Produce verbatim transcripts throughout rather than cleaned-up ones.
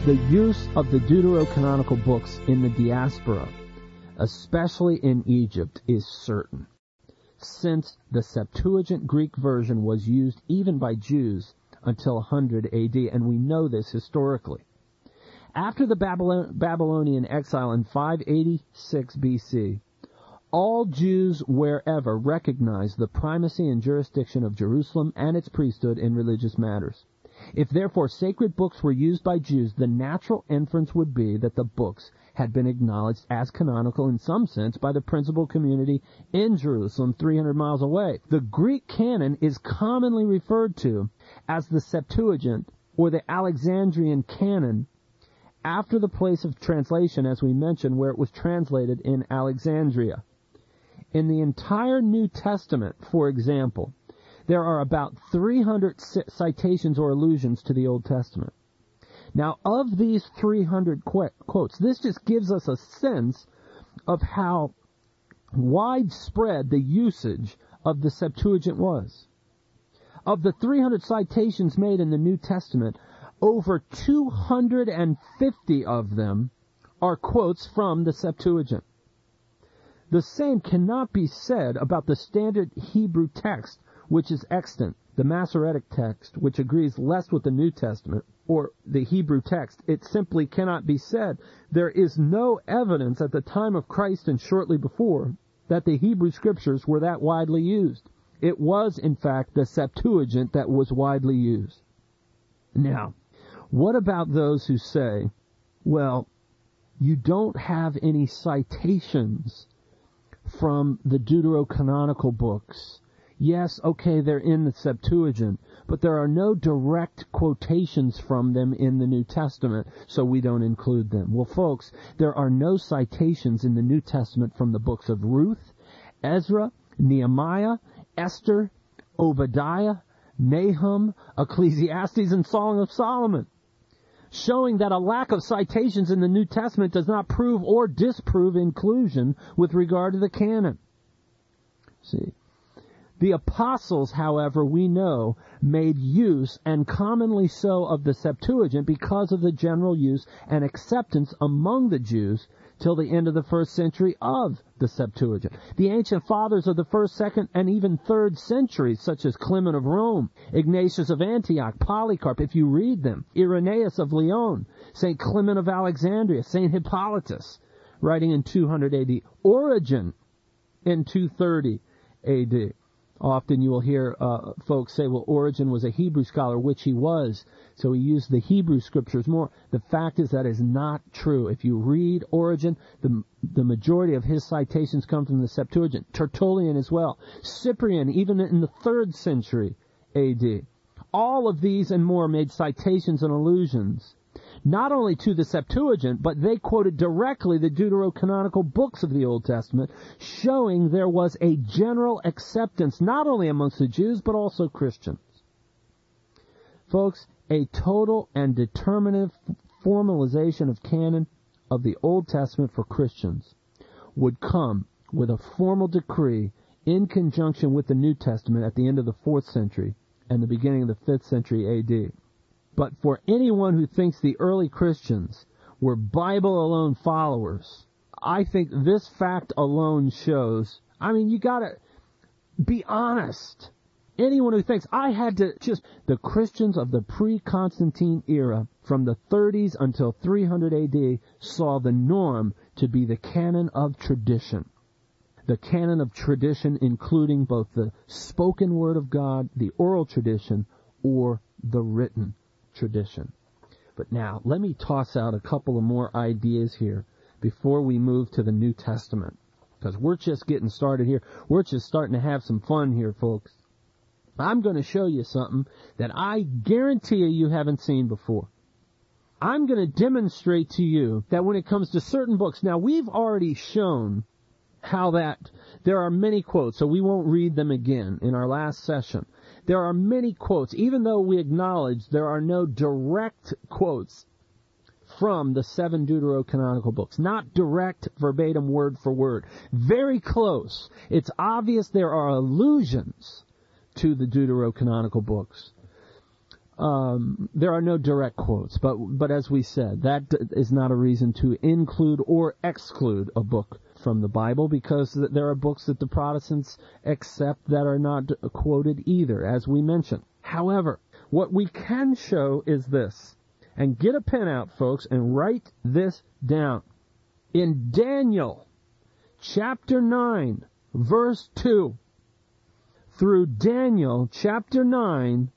The use of the deuterocanonical books in the diaspora, especially in Egypt, is certain, since the Septuagint Greek version was used even by Jews until one hundred A D, and we know this historically. After the Babylon- Babylonian exile in five eighty-six B C, all Jews wherever recognized the primacy and jurisdiction of Jerusalem and its priesthood in religious matters. If therefore sacred books were used by Jews, the natural inference would be that the books had been acknowledged as canonical in some sense by the principal community in Jerusalem three hundred miles away. The Greek canon is commonly referred to as the Septuagint or the Alexandrian canon after the place of translation, as we mentioned, where it was translated in Alexandria. In the entire New Testament, for example, there are about three hundred citations or allusions to the Old Testament. Now, of these three hundred qu- quotes, this just gives us a sense of how widespread the usage of the Septuagint was. Of the three hundred citations made in the New Testament, over two hundred fifty of them are quotes from the Septuagint. The same cannot be said about the standard Hebrew text, which is extant, the Masoretic text, which agrees less with the New Testament, or the Hebrew text. It simply cannot be said. There is no evidence at the time of Christ and shortly before that the Hebrew Scriptures were that widely used. It was, in fact, the Septuagint that was widely used. Now, what about those who say, well, you don't have any citations from the deuterocanonical books? Yes, okay, they're in the Septuagint, but there are no direct quotations from them in the New Testament, so we don't include them. Well, folks, there are no citations in the New Testament from the books of Ruth, Ezra, Nehemiah, Esther, Obadiah, Nahum, Ecclesiastes, and Song of Solomon, showing that a lack of citations in the New Testament does not prove or disprove inclusion with regard to the canon. See, the apostles, however, we know, made use, and commonly so, of the Septuagint because of the general use and acceptance among the Jews till the end of the first century of the Septuagint. The ancient fathers of the first, second, and even third centuries, such as Clement of Rome, Ignatius of Antioch, Polycarp, if you read them, Irenaeus of Lyon, Saint Clement of Alexandria, Saint Hippolytus, writing in two hundred A D, Origen in two thirty A D. Often you will hear uh, folks say, well, Origen was a Hebrew scholar, which he was, so he used the Hebrew Scriptures more. The fact is that is not true. If you read Origen, the, the majority of his citations come from the Septuagint. Tertullian as well. Cyprian, even in the third century A D. All of these and more made citations and allusions, not only to the Septuagint, but they quoted directly the deuterocanonical books of the Old Testament, showing there was a general acceptance not only amongst the Jews, but also Christians. Folks, a total and determinative formalization of canon of the Old Testament for Christians would come with a formal decree in conjunction with the New Testament at the end of the fourth century and the beginning of the fifth century A D. But for anyone who thinks the early Christians were Bible-alone followers, I think this fact alone shows, I mean, you gotta be honest. Anyone who thinks I had to just, the Christians of the pre-Constantine era, from the thirties until three hundred A D, saw the norm to be the canon of tradition. The canon of tradition including both the spoken word of God, the oral tradition, or the written tradition. But now, let me toss out a couple of more ideas here before we move to the New Testament, because we're just getting started here. We're just starting to have some fun here, folks. I'm going to show you something that I guarantee you you haven't seen before. I'm going to demonstrate to you that when it comes to certain books, now we've already shown how that there are many quotes, so we won't read them again in our last session. There are many quotes, even though we acknowledge there are no direct quotes from the seven deuterocanonical books. Not direct, verbatim, word for word. Very close. It's obvious there are allusions to the deuterocanonical books. um, there are no direct quotes, but but as we said, that is not a reason to include or exclude a book from the Bible, because there are books that the Protestants accept that are not quoted either, as we mentioned. However, what we can show is this, and get a pen out, folks, and write this down. In Daniel chapter nine, verse two, through Daniel chapter nine,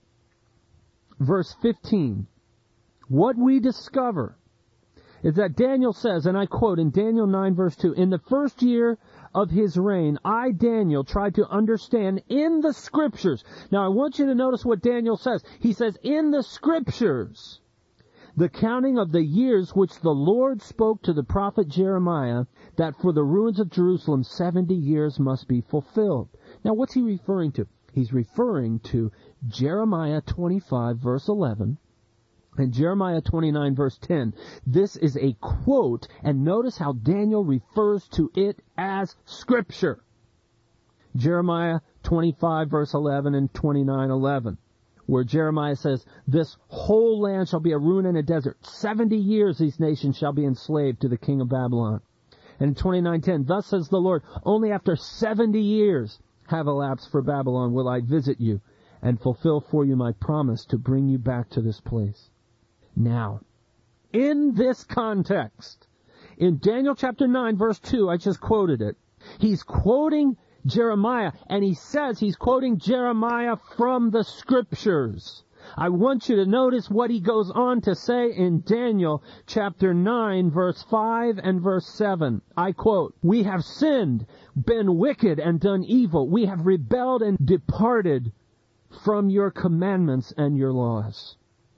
verse fifteen, what we discover is that Daniel says, and I quote in Daniel nine, verse two, "In the first year of his reign, I, Daniel, tried to understand in the Scriptures." Now, I want you to notice what Daniel says. He says, in the Scriptures, the counting of the years which the Lord spoke to the prophet Jeremiah, that for the ruins of Jerusalem seventy years must be fulfilled. Now, what's he referring to? He's referring to Jeremiah twenty-five, verse eleven, and Jeremiah twenty-nine, verse ten. This is a quote, and notice how Daniel refers to it as Scripture. Jeremiah twenty-five, verse eleven, and twenty-nine, eleven, where Jeremiah says, "This whole land shall be a ruin and a desert. Seventy years these nations shall be enslaved to the king of Babylon." And in twenty-nine, ten, "Thus says the Lord, only after seventy years have elapsed for Babylon will I visit you and fulfill for you my promise to bring you back to this place." Now, in this context, in Daniel chapter nine, verse two, I just quoted it, he's quoting Jeremiah, and he says he's quoting Jeremiah from the Scriptures. I want you to notice what he goes on to say in Daniel chapter nine, verse five and verse seven. I quote, "We have sinned, been wicked, and done evil. We have rebelled and departed from your commandments and your laws."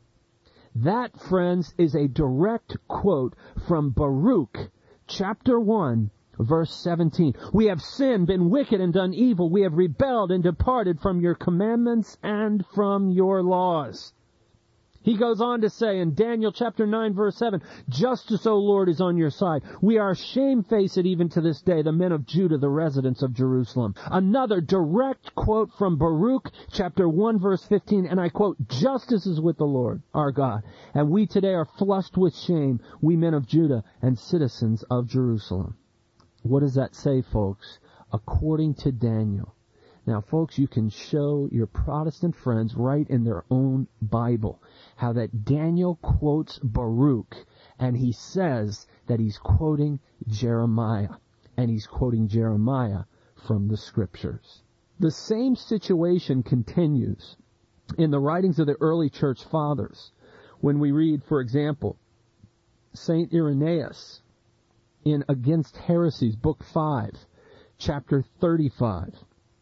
That, friends, is a direct quote from Baruch chapter one, verse seventeen. "We have sinned, been wicked, and done evil. We have rebelled and departed from your commandments and from your laws." He goes on to say in Daniel chapter nine, verse seven, "Justice, O Lord, is on your side. We are shamefaced even to this day, the men of Judah, the residents of Jerusalem." Another direct quote from Baruch chapter one, verse fifteen, and I quote, "Justice is with the Lord, our God, and we today are flushed with shame, we men of Judah and citizens of Jerusalem." What does that say, folks? According to Daniel. Now, folks, you can show your Protestant friends right in their own Bible how that Daniel quotes Baruch, and he says that he's quoting Jeremiah, and he's quoting Jeremiah from the Scriptures. The same situation continues in the writings of the early church fathers. When we read, for example, Saint Irenaeus in Against Heresies, Book five, chapter thirty-five.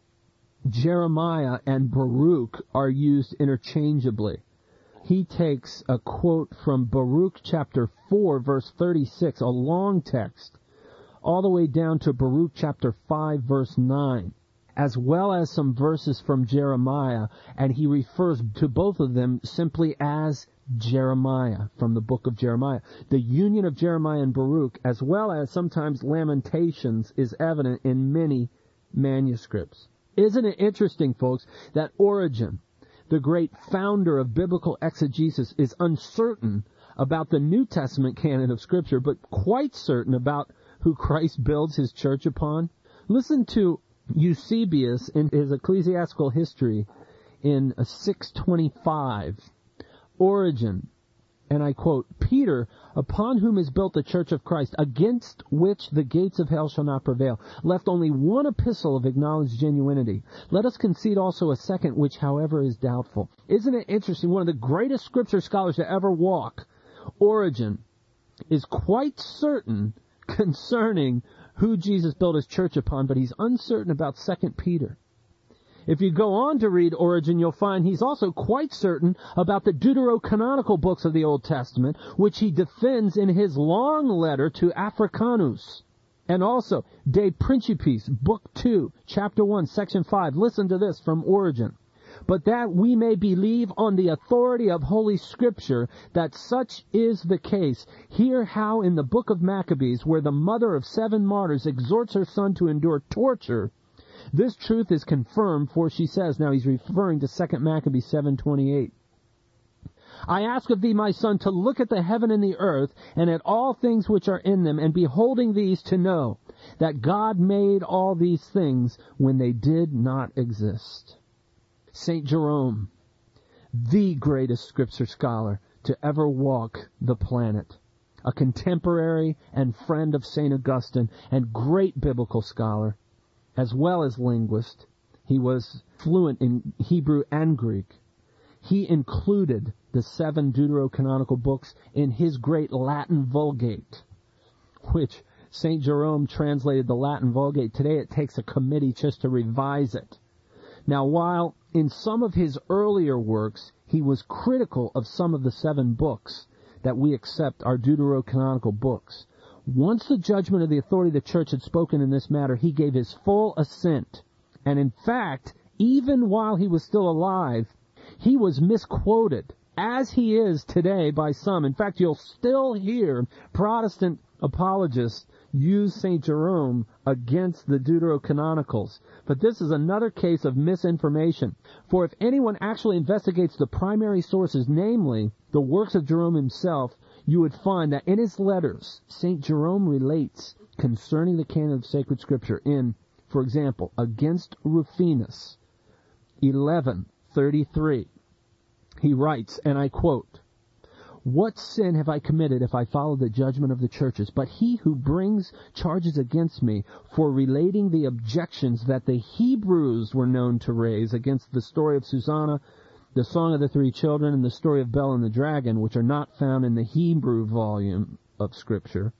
Jeremiah and Baruch are used interchangeably. He takes a quote from Baruch chapter four, verse thirty-six, a long text, all the way down to Baruch chapter five, verse nine, as well as some verses from Jeremiah, and he refers to both of them simply as Jeremiah, from the book of Jeremiah. The union of Jeremiah and Baruch, as well as sometimes Lamentations, is evident in many manuscripts. Isn't it interesting, folks, that Origen, the great founder of biblical exegesis, is uncertain about the New Testament canon of Scripture, but quite certain about who Christ builds his church upon? Listen to Eusebius in his Ecclesiastical History in six twenty-five. Origen, and I quote, "Peter, upon whom is built the church of Christ, against which the gates of hell shall not prevail, left only one epistle of acknowledged genuinity. Let us concede also a second, which, however, is doubtful." Isn't it interesting? One of the greatest Scripture scholars to ever walk, Origen, is quite certain concerning who Jesus built his church upon, but he's uncertain about Second Peter. If you go on to read Origen, you'll find he's also quite certain about the deuterocanonical books of the Old Testament, which he defends in his long letter to Africanus. And also, De Principis, Book two, Chapter one, Section five. Listen to this from Origen. "But that we may believe on the authority of Holy Scripture that such is the case, hear how in the book of Maccabees, where the mother of seven martyrs exhorts her son to endure torture, this truth is confirmed, for she says," now he's referring to Second Maccabees seven twenty-eight, I ask of thee, my son, to look at the heaven and the earth, and at all things which are in them, and beholding these to know that God made all these things when they did not exist. Saint Jerome, the greatest scripture scholar to ever walk the planet, a contemporary and friend of Saint Augustine, and great biblical scholar, as well as linguist. He was fluent in Hebrew and Greek. He included the seven deuterocanonical books in his great Latin Vulgate, which Saint Jerome translated the Latin Vulgate. Today it takes a committee just to revise it. Now, while in some of his earlier works he was critical of some of the seven books that we accept are deuterocanonical books, once the judgment of the authority of the church had spoken in this matter, he gave his full assent. And in fact, even while he was still alive, he was misquoted, as he is today by some. In fact, you'll still hear Protestant apologists use Saint Jerome against the deuterocanonicals. But this is another case of misinformation. For if anyone actually investigates the primary sources, namely the works of Jerome himself, you would find that in his letters, Saint Jerome relates concerning the canon of sacred scripture in, for example, Against Rufinus, eleven thirty-three. He writes, and I quote, "What sin have I committed if I follow the judgment of the churches? But he who brings charges against me for relating the objections that the Hebrews were known to raise against the story of Susanna, the Song of the Three Children, and the story of Bel and the Dragon, which are not found in the Hebrew volume of Scripture,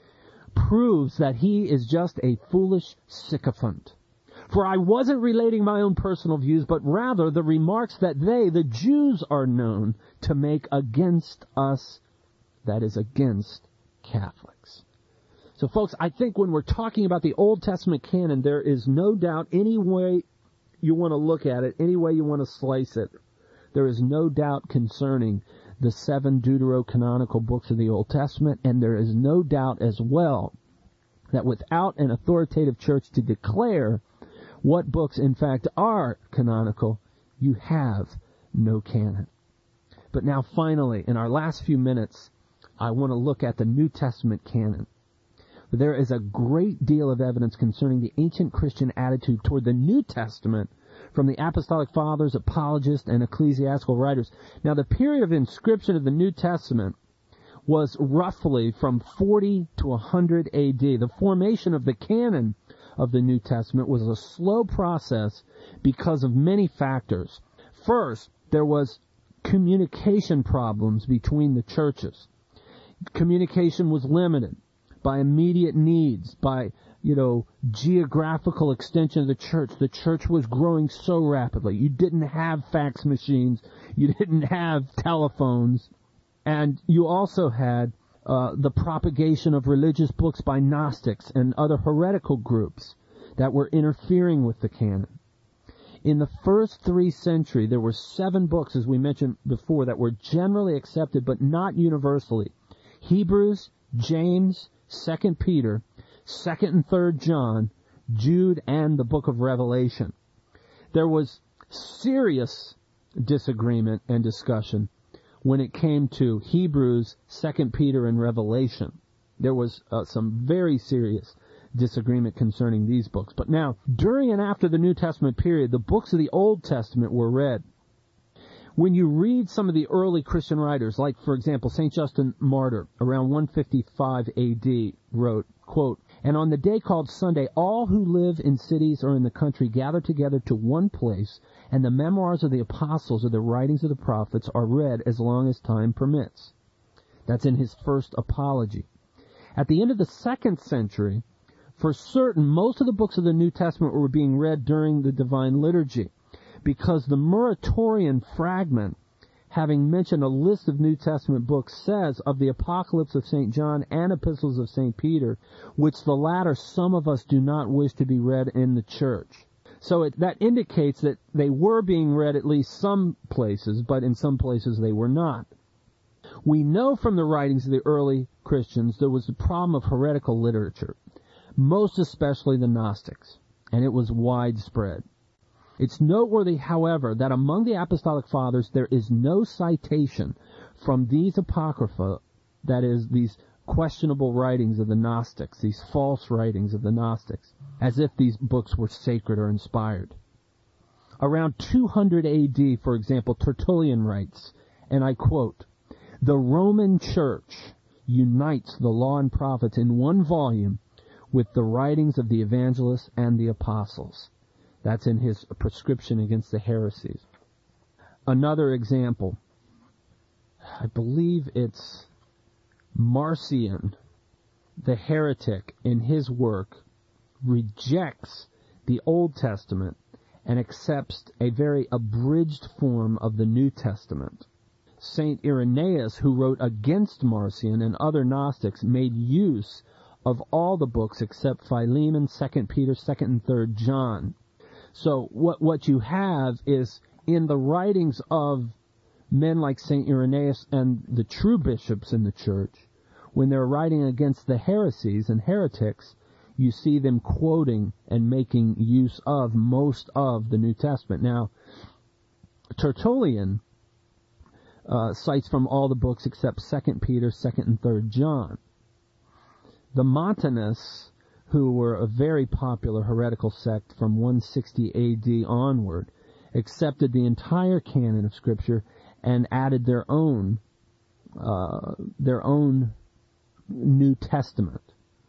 proves that he is just a foolish sycophant. For I wasn't relating my own personal views, but rather the remarks that they, the Jews, are known to make against us, that is, against Catholics." So, folks, I think when we're talking about the Old Testament canon, there is no doubt, any way you want to look at it, any way you want to slice it, there is no doubt concerning the seven deuterocanonical books of the Old Testament, and there is no doubt as well that without an authoritative church to declare what books, in fact, are canonical, you have no canon. But now, finally, in our last few minutes, I want to look at the New Testament canon. There is a great deal of evidence concerning the ancient Christian attitude toward the New Testament from the Apostolic Fathers, apologists, and ecclesiastical writers. Now, the period of inscription of the New Testament was roughly from forty to one hundred A D. The formation of the canon of the New Testament was a slow process because of many factors. First, there was communication problems between the churches. Communication was limited by immediate needs, by, you know, geographical extension of the church. The church was growing so rapidly. You didn't have fax machines. You didn't have telephones. And you also had uh, the propagation of religious books by Gnostics and other heretical groups that were interfering with the canon. In the first three centuries, there were seven books, as we mentioned before, that were generally accepted but not universally. Hebrews, James, Second Peter, Second and Third John, Jude, and the book of Revelation. There was serious disagreement and discussion when it came to Hebrews, Second Peter, and Revelation. There was uh, some very serious disagreement concerning these books. But now, during and after the New Testament period, the books of the Old Testament were read. When you read some of the early Christian writers, like, for example, Saint Justin Martyr, around one fifty-five A D, wrote, quote, "And on the day called Sunday, all who live in cities or in the country gather together to one place, and the memoirs of the apostles or the writings of the prophets are read as long as time permits." That's in his first apology. At the end of the second century, for certain, most of the books of the New Testament were being read during the Divine Liturgy, because the Muratorian fragment, having mentioned a list of New Testament books, says of the Apocalypse of Saint John and Epistles of Saint Peter, which the latter some of us do not wish to be read in the church. So it, that indicates that they were being read at least some places, but in some places they were not. We know from the writings of the early Christians there was the problem of heretical literature, most especially the Gnostics, and it was widespread. It's noteworthy, however, that among the Apostolic Fathers there is no citation from these Apocrypha, that is, these questionable writings of the Gnostics, these false writings of the Gnostics, as if these books were sacred or inspired. Around two hundred A D, for example, Tertullian writes, and I quote, "The Roman Church unites the law and prophets in one volume with the writings of the evangelists and the apostles." That's in his prescription against the heresies. Another example, I believe it's Marcion, the heretic, in his work, rejects the Old Testament and accepts a very abridged form of the New Testament. Saint Irenaeus, who wrote against Marcion and other Gnostics, made use of all the books except Philemon, Second Peter, Second and Third John. So what what you have is, in the writings of men like Saint Irenaeus and the true bishops in the church, when they're writing against the heresies and heretics, you see them quoting and making use of most of the New Testament. Now, Tertullian uh, cites from all the books except Second Peter, Second and Third John. The Montanists, who were a very popular heretical sect from one sixty A D onward, accepted the entire canon of Scripture and added their own uh, their own New Testament.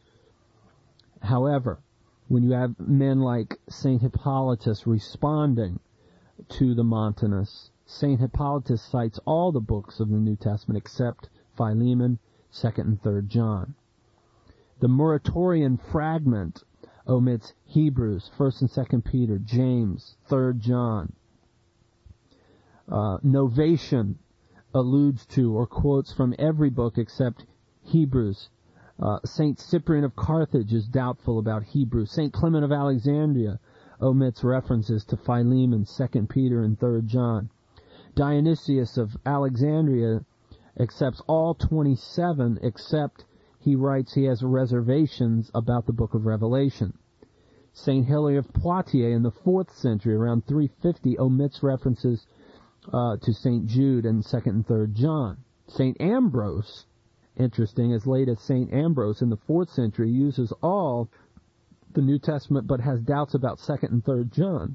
However, when you have men like Saint Hippolytus responding to the Montanists, Saint Hippolytus cites all the books of the New Testament except Philemon, Second and Third John. The Muratorian fragment omits Hebrews, First and Second Peter, James, Third John. Uh, Novatian alludes to or quotes from every book except Hebrews. Uh, Saint Cyprian of Carthage is doubtful about Hebrews. Saint Clement of Alexandria omits references to Philemon, Second Peter, and Third John. Dionysius of Alexandria accepts all twenty-seven except he writes he has reservations about the book of Revelation. Saint Hilary of Poitiers in the fourth century, around three fifty, omits references uh, to Saint Jude and Second and Third John. Saint Ambrose, interesting, as late as Saint Ambrose in the fourth century, uses all the New Testament but has doubts about Second and Third John.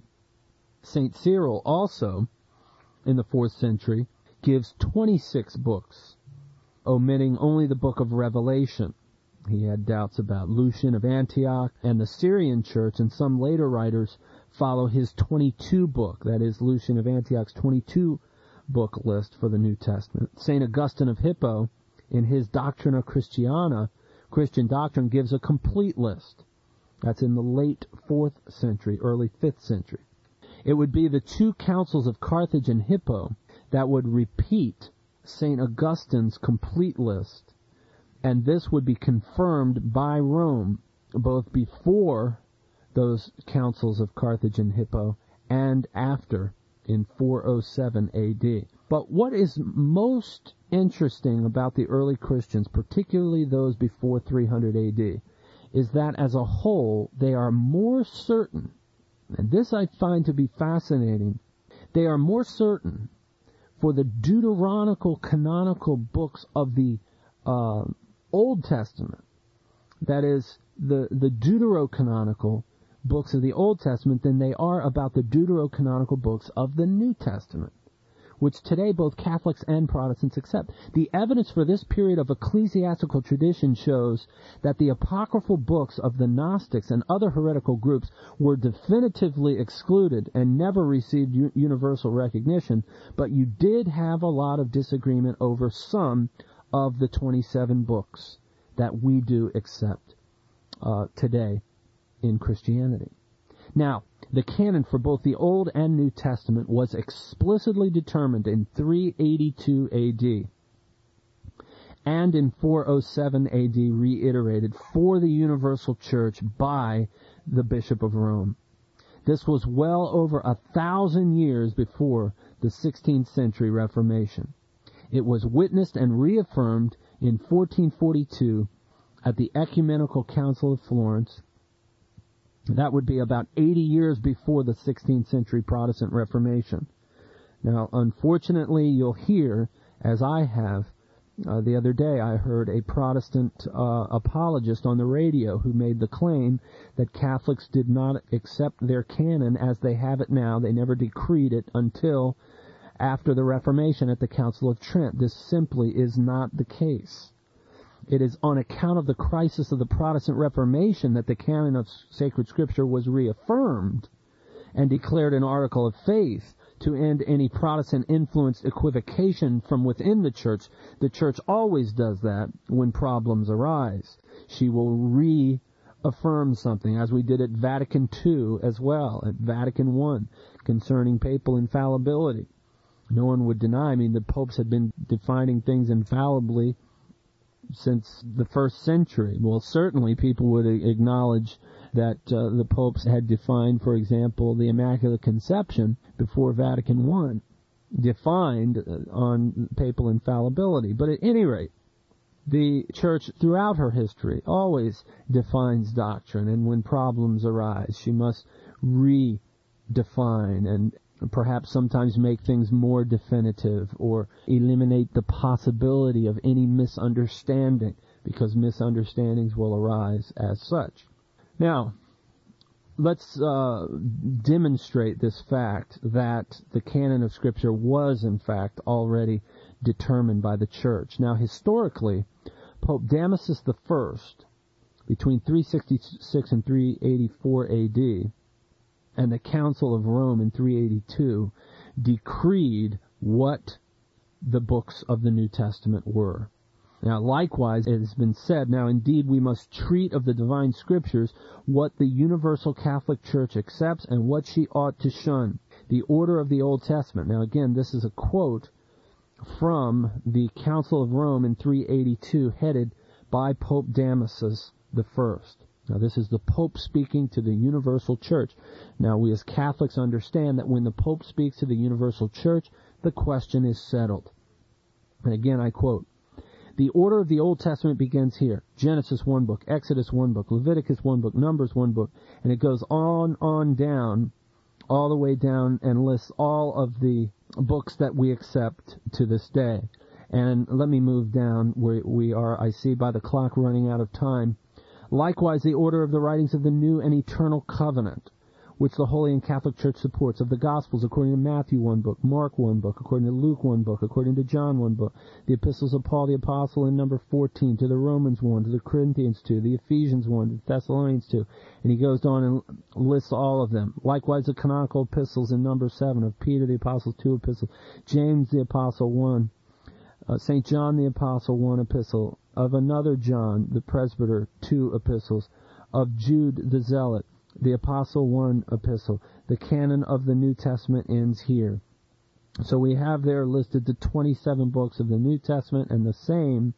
Saint Cyril also, in the fourth century, gives twenty-six books, omitting only the book of Revelation. He had doubts about Lucian of Antioch, and the Syrian church and some later writers follow his twenty-two book, that is, Lucian of Antioch's twenty-two book list for the New Testament. Saint Augustine of Hippo, in his Doctrina Christiana, Christian Doctrine, gives a complete list. That's in the late fourth century, early fifth century. It would be the two councils of Carthage and Hippo that would repeat Saint Augustine's complete list, and this would be confirmed by Rome both before those councils of Carthage and Hippo and after in four oh seven A D. But what is most interesting about the early Christians, particularly those before three hundred A D, is that as a whole they are more certain, and this I find to be fascinating, they are more certain for the Deuteronical canonical books of the uh, Old Testament, that is, the, the Deuterocanonical books of the Old Testament, than they are about the Deuterocanonical books of the New Testament, which today both Catholics and Protestants accept. The evidence for this period of ecclesiastical tradition shows that the apocryphal books of the Gnostics and other heretical groups were definitively excluded and never received u- universal recognition, but you did have a lot of disagreement over some of the twenty-seven books that we do accept uh, today in Christianity. Now, the canon for both the Old and New Testament was explicitly determined in three eighty-two A D and in four oh seven A D reiterated for the universal church by the Bishop of Rome. This was well over a thousand years before the sixteenth century Reformation. It was witnessed and reaffirmed in fourteen forty-two at the Ecumenical Council of Florence, That would be about eighty years before the sixteenth century Protestant Reformation. Now, unfortunately, you'll hear, as I have, uh, the other day I heard a Protestant uh, apologist on the radio who made the claim that Catholics did not accept their canon as they have it now. They never decreed it until after the Reformation at the Council of Trent. This simply is not the case. It is on account of the crisis of the Protestant Reformation that the canon of sacred Scripture was reaffirmed and declared an article of faith to end any Protestant-influenced equivocation from within the Church. The Church always does that when problems arise. She will reaffirm something, as we did at Vatican Two as well, at Vatican One, concerning papal infallibility. No one would deny, I mean, the popes had been defining things infallibly since the first century. Well, certainly people would acknowledge that uh, the popes had defined, for example, the Immaculate Conception before Vatican One, defined uh, on papal infallibility. But at any rate, the Church throughout her history always defines doctrine, and when problems arise, she must redefine and perhaps sometimes make things more definitive or eliminate the possibility of any misunderstanding, because misunderstandings will arise as such. Now, let's uh, demonstrate this fact that the canon of Scripture was, in fact, already determined by the Church. Now, historically, Pope Damasus the First, between three sixty-six and three eighty-four A D, and the Council of Rome in three eighty-two, decreed what the books of the New Testament were. Now, likewise, it has been said, now indeed we must treat of the divine Scriptures what the universal Catholic Church accepts and what she ought to shun. The order of the Old Testament. Now again, this is a quote from the Council of Rome in three eighty-two, headed by Pope Damasus the First. Now this is the Pope speaking to the universal Church. Now we as Catholics understand that when the Pope speaks to the universal Church, the question is settled. And again I quote, "The order of the Old Testament begins here. Genesis one book, Exodus one book, Leviticus one book, Numbers one book," and it goes on, on down, all the way down, and lists all of the books that we accept to this day. And let me move down where we are, I see by the clock running out of time. "Likewise, the order of the writings of the new and eternal covenant, which the Holy and Catholic Church supports, of the Gospels according to Matthew one book, Mark one book, according to Luke one book, according to John one book, the epistles of Paul the Apostle in number fourteen, to the Romans one, to the Corinthians two, the Ephesians one, to the Thessalonians two," and he goes on and lists all of them. "Likewise, the canonical epistles in number seven, of Peter the Apostle two epistles, James the Apostle one, uh, Saint John the Apostle one epistle, of another John the Presbyter two epistles, of Jude the Zealot, the Apostle one epistle." The canon of the New Testament ends here. So we have there listed the twenty-seven books of the New Testament and the same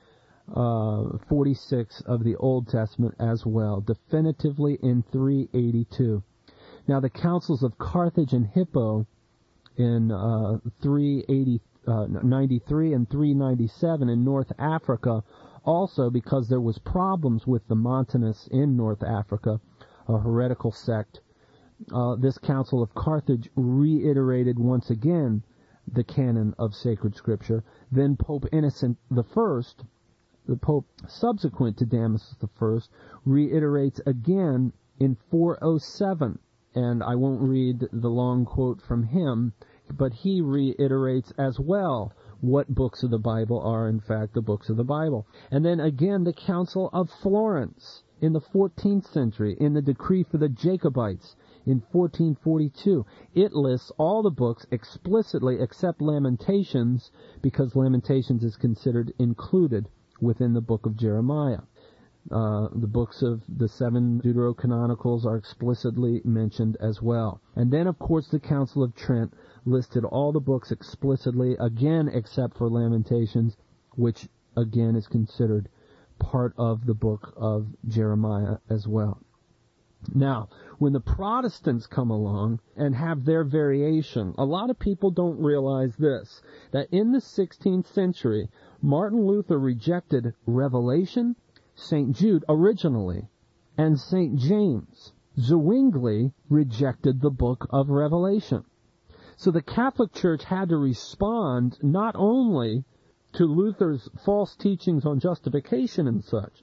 uh, forty-six of the Old Testament as well, definitively in three eighty-two. Now the councils of Carthage and Hippo in uh, three ninety-three and three ninety-seven in North Africa, also because there was problems with the Montanists in North Africa, a heretical sect, uh, this Council of Carthage reiterated once again the canon of sacred Scripture. Then Pope Innocent the First, the Pope subsequent to Damasus the First, reiterates again in four oh seven, and I won't read the long quote from him, but he reiterates as well what books of the Bible are in fact the books of the Bible. And then again the Council of Florence in the fourteenth century, in the decree for the Jacobites in fourteen forty-two. It lists all the books explicitly except Lamentations, because Lamentations is considered included within the book of Jeremiah. Uh, the books of the seven Deuterocanonicals are explicitly mentioned as well. And then, of course, the Council of Trent listed all the books explicitly, again except for Lamentations, which again is considered part of the book of Jeremiah as well. Now, when the Protestants come along and have their variation, a lot of people don't realize this, that in the sixteenth century, Martin Luther rejected Revelation, Saint Jude originally, and Saint James. Zwingli rejected the book of Revelation. So the Catholic Church had to respond not only to Luther's false teachings on justification and such,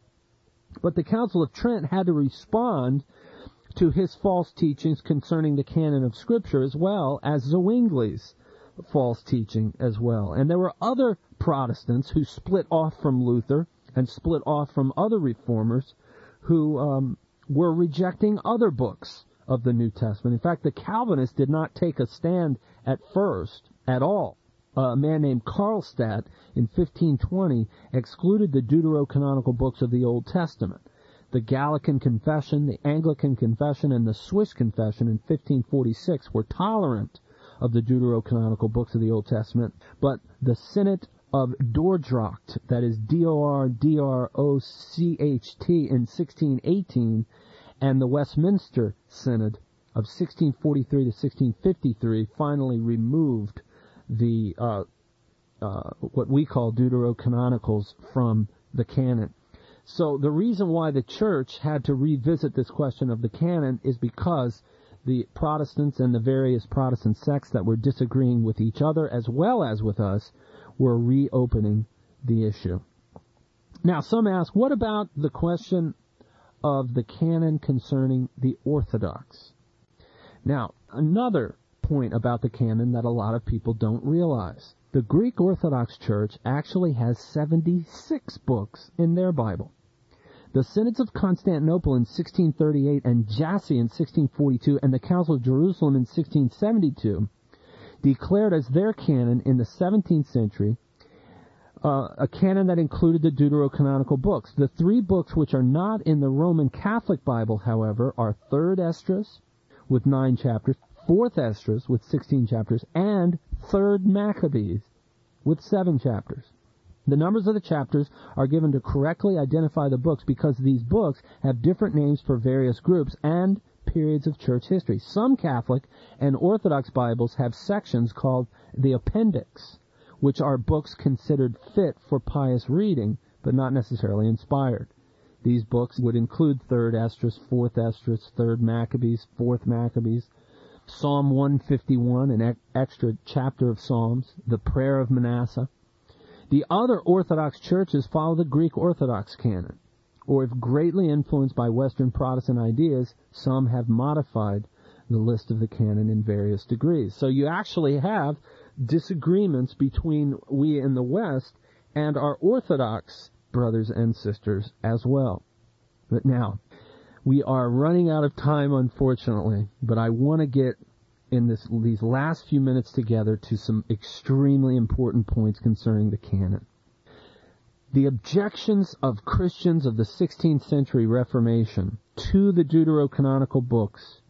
but the Council of Trent had to respond to his false teachings concerning the canon of Scripture, as well as Zwingli's false teaching as well. And there were other Protestants who split off from Luther and split off from other reformers who um, were rejecting other books of the New Testament. In fact, the Calvinists did not take a stand at first at all. Uh, a man named Karlstadt in fifteen twenty excluded the deuterocanonical books of the Old Testament. The Gallican Confession, the Anglican Confession, and the Swiss Confession in fifteen forty-six were tolerant of the deuterocanonical books of the Old Testament, but the Synod of Dordrecht, that is D O R D R O C H T, in sixteen eighteen, and the Westminster Synod of sixteen forty-three to sixteen fifty-three finally removed the uh, uh, what we call deuterocanonicals from the canon. So the reason why the church had to revisit this question of the canon is because the Protestants and the various Protestant sects that were disagreeing with each other as well as with us were reopening the issue. Now, some ask, what about the question of the canon concerning the Orthodox? Now, another point about the canon that a lot of people don't realize. The Greek Orthodox Church actually has seventy-six books in their Bible. The Synods of Constantinople in sixteen thirty-eight and Jassy in sixteen forty-two and the Council of Jerusalem in sixteen seventy-two declared as their canon in the seventeenth century uh, a canon that included the deuterocanonical books. The three books which are not in the Roman Catholic Bible, however, are Third Esdras with nine chapters, Fourth Esdras with sixteen chapters, and Third Maccabees with seven chapters. The numbers of the chapters are given to correctly identify the books because these books have different names for various groups and periods of church history. Some Catholic and Orthodox Bibles have sections called the Appendix, which are books considered fit for pious reading, but not necessarily inspired. These books would include Third Esdras, Fourth Esdras, Third Maccabees, Fourth Maccabees, Psalm one fifty-one, an extra chapter of Psalms, the Prayer of Manasseh. The other Orthodox churches follow the Greek Orthodox canon, or if greatly influenced by Western Protestant ideas, some have modified the list of the canon in various degrees. So you actually have disagreements between we in the West and our Orthodox brothers and sisters as well. But now, we are running out of time, unfortunately, but I want to get in this these last few minutes together to some extremely important points concerning the canon. The objections of Christians of the sixteenth century Reformation to the deuterocanonical books,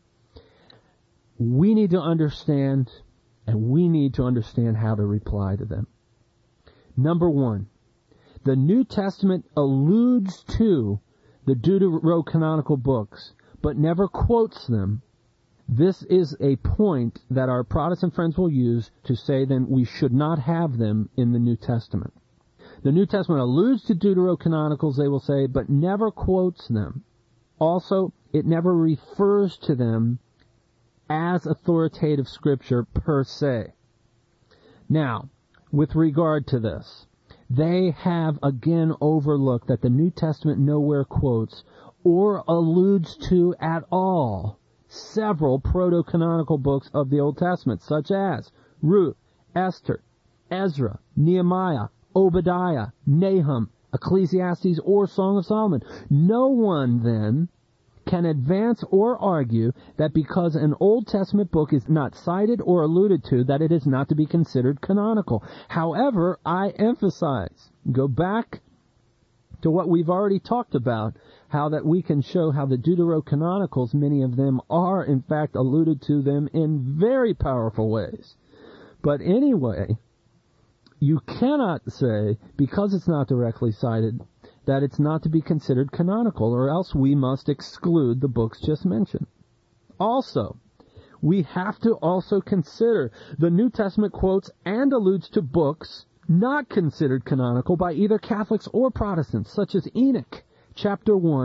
we need to understand, and we need to understand how to reply to them. Number one, the New Testament alludes to the deuterocanonical books, but never quotes them. This is a point that our Protestant friends will use to say then we should not have them in the New Testament. The New Testament alludes to deuterocanonicals, they will say, but never quotes them. Also, it never refers to them as authoritative scripture per se. Now, with regard to this, they have again overlooked that the New Testament nowhere quotes or alludes to at all several proto-canonical books of the Old Testament, such as Ruth, Esther, Ezra, Nehemiah, Obadiah, Nahum, Ecclesiastes, or Song of Solomon. No one, then, can advance or argue that because an Old Testament book is not cited or alluded to, that it is not to be considered canonical. However, I emphasize, go back to what we've already talked about, how that we can show how the deuterocanonicals, many of them are in fact alluded to them in very powerful ways. But anyway, you cannot say, because it's not directly cited, that it's not to be considered canonical, or else we must exclude the books just mentioned. Also, we have to also consider the New Testament quotes and alludes to books not considered canonical by either Catholics or Protestants, such as Enoch, chapter one,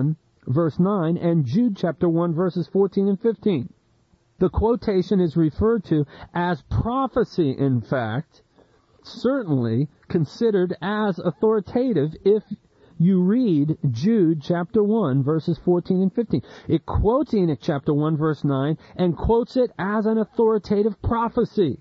verse nine, and Jude chapter one, verses fourteen and fifteen. The quotation is referred to as prophecy, in fact, certainly considered as authoritative if you read Jude chapter one, verses fourteen and fifteen. It quotes Enoch chapter one, verse nine, and quotes it as an authoritative prophecy.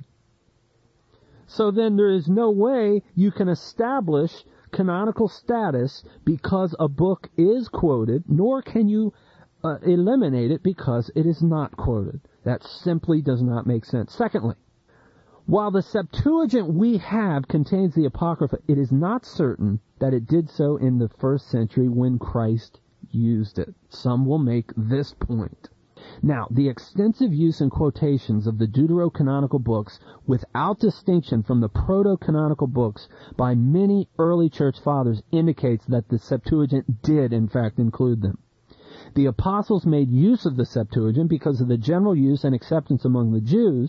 So then there is no way you can establish canonical status because a book is quoted, nor can you uh, eliminate it because it is not quoted. That simply does not make sense. Secondly, while the Septuagint we have contains the Apocrypha, it is not certain that it did so in the first century when Christ used it. Some will make this point. Now, the extensive use and quotations of the deuterocanonical books without distinction from the proto-canonical books by many early church fathers indicates that the Septuagint did, in fact, include them. The apostles made use of the Septuagint because of the general use and acceptance among the Jews,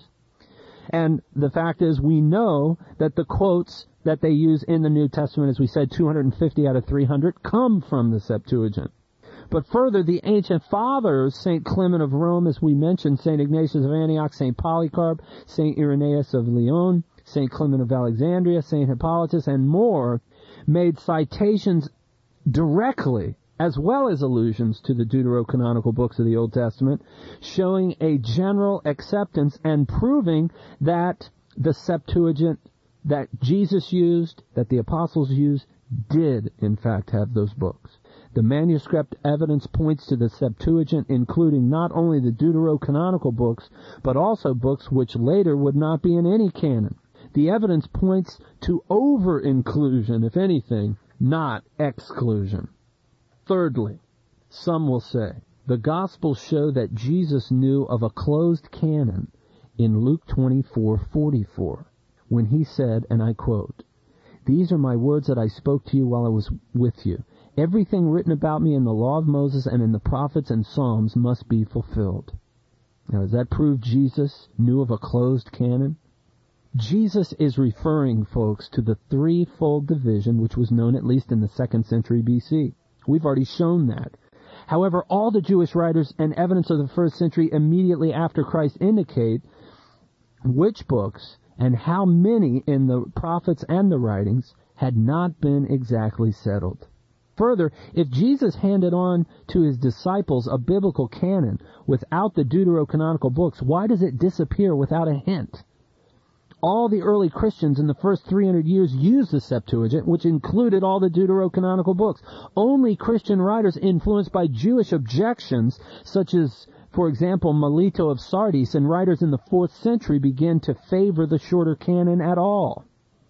and the fact is we know that the quotes that they use in the New Testament, as we said, two hundred fifty out of three hundred, come from the Septuagint. But further, the ancient fathers, Saint Clement of Rome, as we mentioned, Saint Ignatius of Antioch, Saint Polycarp, Saint Irenaeus of Lyon, Saint Clement of Alexandria, Saint Hippolytus, and more, made citations directly, as well as allusions to the deuterocanonical books of the Old Testament, showing a general acceptance and proving that the Septuagint that Jesus used, that the apostles used, did, in fact, have those books. The manuscript evidence points to the Septuagint including not only the deuterocanonical books, but also books which later would not be in any canon. The evidence points to over-inclusion, if anything, not exclusion. Thirdly, some will say, the Gospels show that Jesus knew of a closed canon in Luke twenty-four forty-four, when he said, and I quote, "These are my words that I spoke to you while I was with you. Everything written about me in the law of Moses and in the prophets and Psalms must be fulfilled." Now, does that prove Jesus knew of a closed canon? Jesus is referring, folks, to the threefold division which was known at least in the second century B C. We've already shown that. However, all the Jewish writers and evidence of the first century immediately after Christ indicate which books and how many in the prophets and the writings had not been exactly settled. Further, if Jesus handed on to his disciples a biblical canon without the deuterocanonical books, why does it disappear without a hint? All the early Christians in the first three hundred years used the Septuagint, which included all the deuterocanonical books. Only Christian writers influenced by Jewish objections, such as, for example, Melito of Sardis and writers in the fourth century, began to favor the shorter canon at all.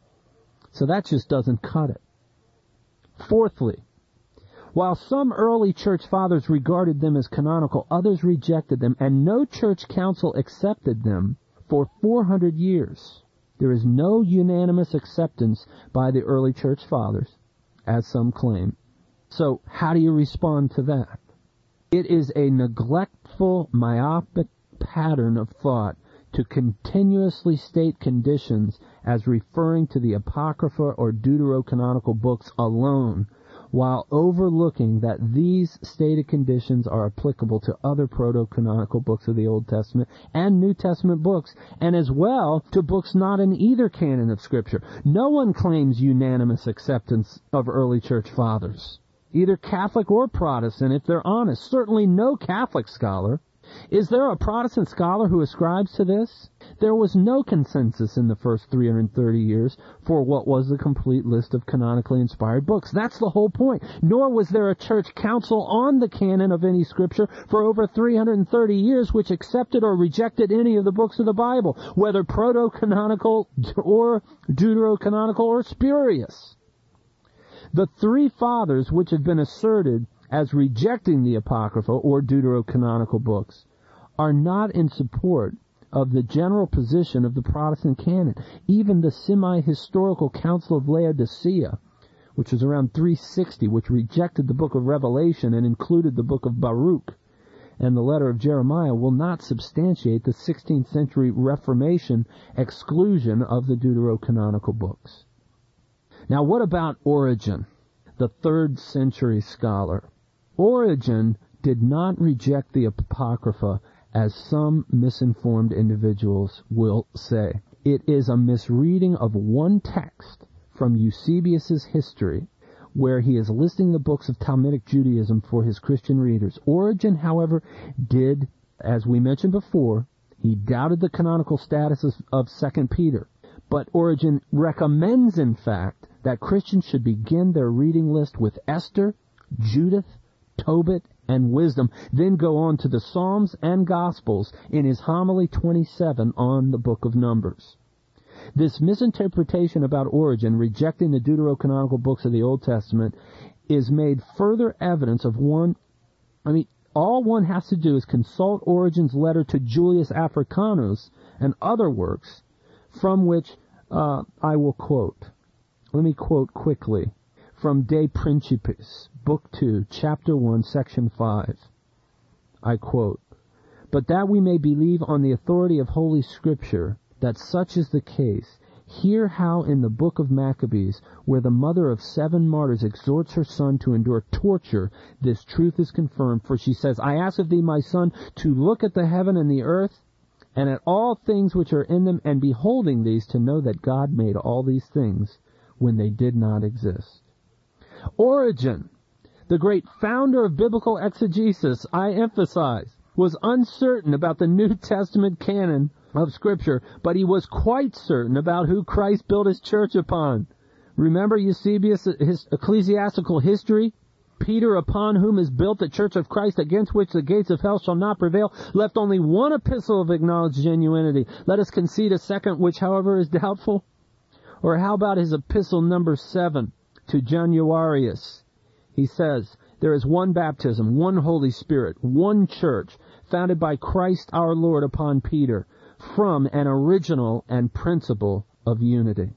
So that just doesn't cut it. Fourthly, while some early church fathers regarded them as canonical, others rejected them, and no church council accepted them for four hundred years. There is no unanimous acceptance by the early church fathers, as some claim. So how do you respond to that? It is a neglectful, myopic pattern of thought to continuously state conditions as referring to the Apocrypha or deuterocanonical books alone, while overlooking that these stated conditions are applicable to other proto-canonical books of the Old Testament and New Testament books, and as well to books not in either canon of Scripture. No one claims unanimous acceptance of early church fathers, either Catholic or Protestant, if they're honest. Certainly no Catholic scholar. Is there a Protestant scholar who ascribes to this? There was no consensus in the first three hundred thirty years for what was the complete list of canonically inspired books. That's the whole point. Nor was there a church council on the canon of any scripture for over three hundred thirty years which accepted or rejected any of the books of the Bible, whether proto-canonical or deuterocanonical or spurious. The three fathers which have been asserted as rejecting the Apocrypha or deuterocanonical books are not in support of the general position of the Protestant canon. Even the semi-historical Council of Laodicea, which was around three sixty, which rejected the book of Revelation and included the book of Baruch and the letter of Jeremiah, will not substantiate the sixteenth century Reformation exclusion of the deuterocanonical books. Now, what about Origen, the third century scholar? Origen did not reject the Apocrypha as some misinformed individuals will say. It is a misreading of one text from Eusebius's history, where he is listing the books of Talmudic Judaism for his Christian readers. Origen, however, did, as we mentioned before, he doubted the canonical status of Second Peter. But Origen recommends, in fact, that Christians should begin their reading list with Esther, Judith, Tobit, and Wisdom, then go on to the Psalms and Gospels in his homily twenty-seven on the book of Numbers. This misinterpretation about Origen, rejecting the deuterocanonical books of the Old Testament, is made further evidence of one, I mean, all one has to do is consult Origen's letter to Julius Africanus and other works, from which uh, I will quote. Let me quote quickly from De Principis, Book two, Chapter one, Section five. I quote, "But that we may believe on the authority of Holy Scripture that such is the case, hear how in the book of Maccabees, where the mother of seven martyrs exhorts her son to endure torture, this truth is confirmed. For she says, I ask of thee, my son, to look at the heaven and the earth, and at all things which are in them, and beholding these, to know that God made all these things when they did not exist." Origen, the great founder of biblical exegesis, I emphasize, was uncertain about the New Testament canon of Scripture, but he was quite certain about who Christ built his church upon. Remember Eusebius' his ecclesiastical history? Peter, upon whom is built the church of Christ, against which the gates of hell shall not prevail, left only one epistle of acknowledged genuinity. Let us concede a second, which, however, is doubtful. Or how about his epistle number seven to Januarius? He says, there is one baptism, one Holy Spirit, one church, founded by Christ our Lord upon Peter, from an original and principle of unity.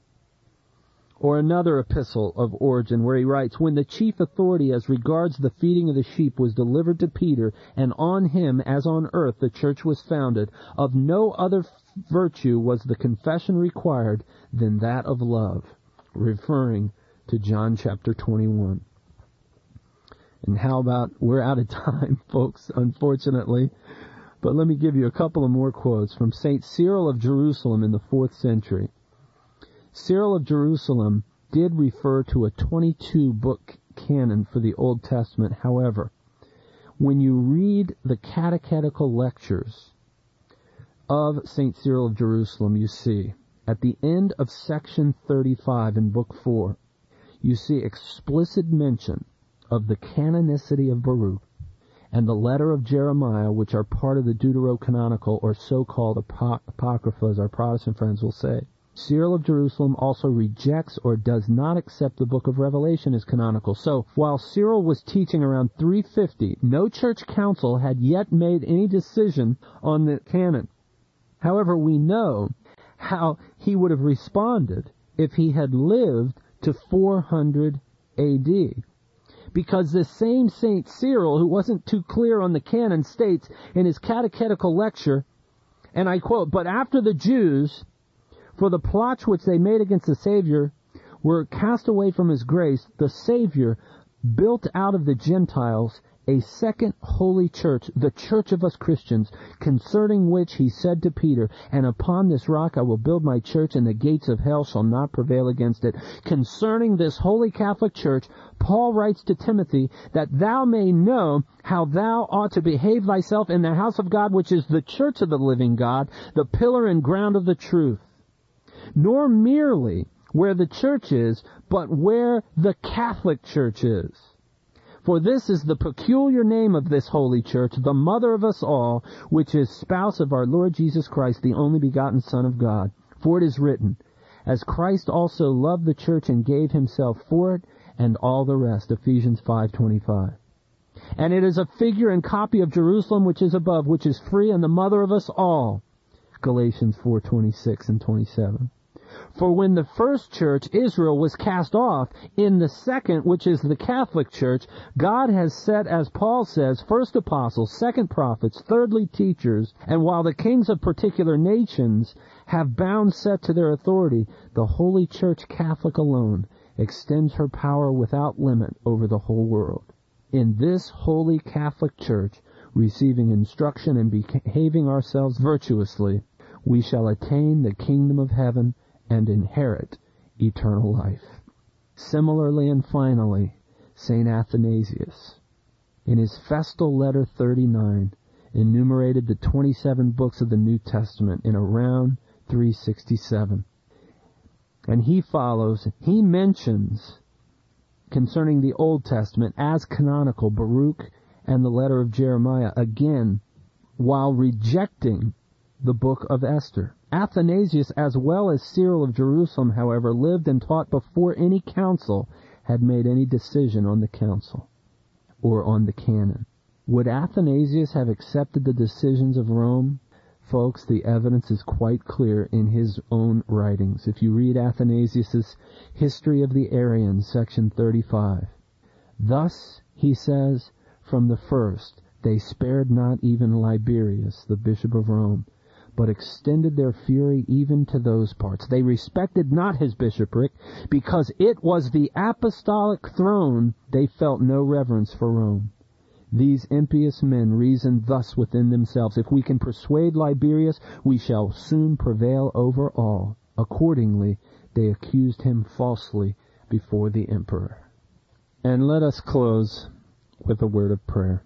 Or another epistle of Origen, where he writes, when the chief authority as regards the feeding of the sheep was delivered to Peter, and on him, as on earth, the church was founded, of no other virtue was the confession required than that of love, referring to John chapter twenty-one. And how about, we're out of time, folks, unfortunately, but let me give you a couple of more quotes from Saint Cyril of Jerusalem in the fourth century. Cyril of Jerusalem did refer to a twenty-two book canon for the Old Testament. However, when you read the catechetical lectures of Saint Cyril of Jerusalem, you see, at the end of section thirty-five in book four, you see explicit mention of the canonicity of Baruch and the letter of Jeremiah, which are part of the deuterocanonical or so-called apo- apocrypha, as our Protestant friends will say. Cyril of Jerusalem also rejects or does not accept the book of Revelation as canonical. So, while Cyril was teaching around three fifty, no church council had yet made any decision on the canon. However, we know how he would have responded if he had lived to four hundred A D. Because this same Saint Cyril, who wasn't too clear on the canon, states in his catechetical lecture, and I quote, "But after the Jews, for the plots which they made against the Savior, were cast away from his grace, the Savior built out of the Gentiles a second holy church, the church of us Christians, concerning which he said to Peter, and upon this rock I will build my church, and the gates of hell shall not prevail against it." Concerning this holy Catholic church, Paul writes to Timothy, that thou may know how thou ought to behave thyself in the house of God, which is the church of the living God, the pillar and ground of the truth. Nor merely where the church is, but where the Catholic Church is. For this is the peculiar name of this holy church, the mother of us all, which is spouse of our Lord Jesus Christ, the only begotten Son of God. For it is written, as Christ also loved the church and gave himself for it, and all the rest. Ephesians five twenty-five. And it is a figure and copy of Jerusalem which is above, which is free and the mother of us all. Galatians four twenty-six and twenty-seven. For when the first church, Israel, was cast off, in the second, which is the Catholic Church, God has set, as Paul says, first apostles, second prophets, thirdly teachers, and while the kings of particular nations have bounds set to their authority, the Holy Church Catholic alone extends her power without limit over the whole world. in this holy Catholic Church, receiving instruction and behaving ourselves virtuously, we shall attain the kingdom of heaven and inherit eternal life. Similarly and finally, Saint Athanasius, in his Festal Letter thirty-nine, enumerated the twenty-seven books of the New Testament in around three sixty-seven. And he follows, he mentions concerning the Old Testament as canonical Baruch and the letter of Jeremiah, again, while rejecting the book of Esther. Athanasius, as well as Cyril of Jerusalem, however, lived and taught before any council had made any decision on the council or on the canon. Would Athanasius have accepted the decisions of Rome? Folks, the evidence is quite clear in his own writings. If you read Athanasius' History of the Arians, section thirty-five, thus, he says, from the first, they spared not even Liberius, the bishop of Rome, but extended their fury even to those parts. They respected not his bishopric, because it was the apostolic throne. They felt no reverence for Rome. These impious men reasoned thus within themselves, if we can persuade Liberius, we shall soon prevail over all. Accordingly, they accused him falsely before the emperor. And let us close with a word of prayer.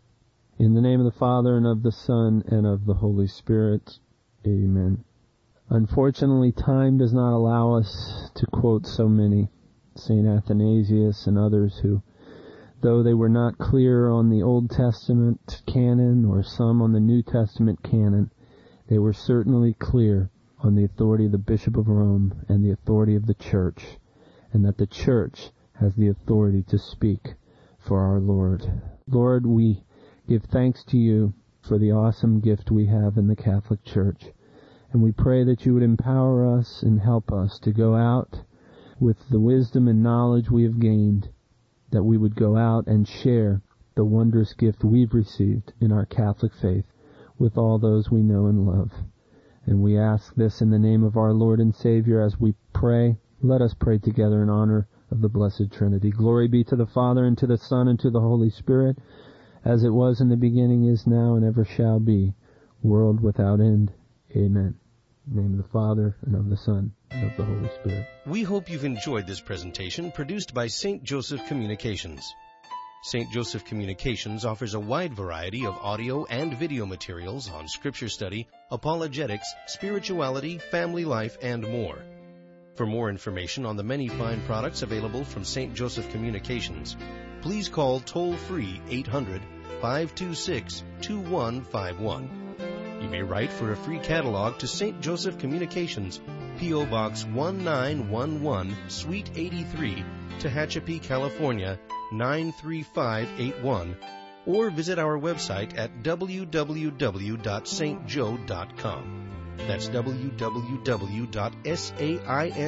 In the name of the Father, and of the Son, and of the Holy Spirit. Amen. Unfortunately, time does not allow us to quote so many. Saint Athanasius and others who, though they were not clear on the Old Testament canon or some on the New Testament canon, they were certainly clear on the authority of the Bishop of Rome and the authority of the Church, and that the Church has the authority to speak for our Lord. Lord, we give thanks to you for the awesome gift we have in the Catholic Church, and we pray that you would empower us and help us to go out with the wisdom and knowledge we have gained, that we would go out and share the wondrous gift we've received in our Catholic faith with all those we know and love. And we ask this in the name of our Lord and Savior as we pray. Let us pray together in honor of the Blessed Trinity. Glory be to the Father, and to the Son, and to the Holy Spirit, as it was in the beginning, is now, and ever shall be, world without end. Amen. In the name of the Father, and of the Son, and of the Holy Spirit. We hope you've enjoyed this presentation produced by Saint Joseph Communications. Saint Joseph Communications offers a wide variety of audio and video materials on scripture study, apologetics, spirituality, family life, and more. For more information on the many fine products available from Saint Joseph Communications, please call toll-free eight hundred, five two six, two one five one. You may write for a free catalog to Saint Joseph Communications, P O. Box one nine one one, Suite eighty-three, Tehachapi, California, nine three five eight one, or visit our website at w w w dot s t joe dot com. That's w w w dot saint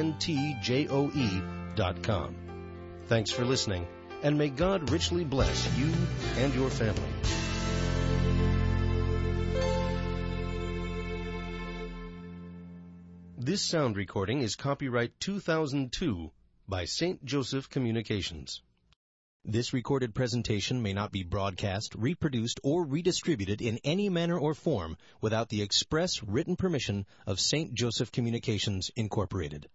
joe dot com. Thanks for listening, and may God richly bless you and your family. This sound recording is copyright two thousand two by Saint Joseph Communications. This recorded presentation may not be broadcast, reproduced, or redistributed in any manner or form without the express written permission of Saint Joseph Communications, Incorporated.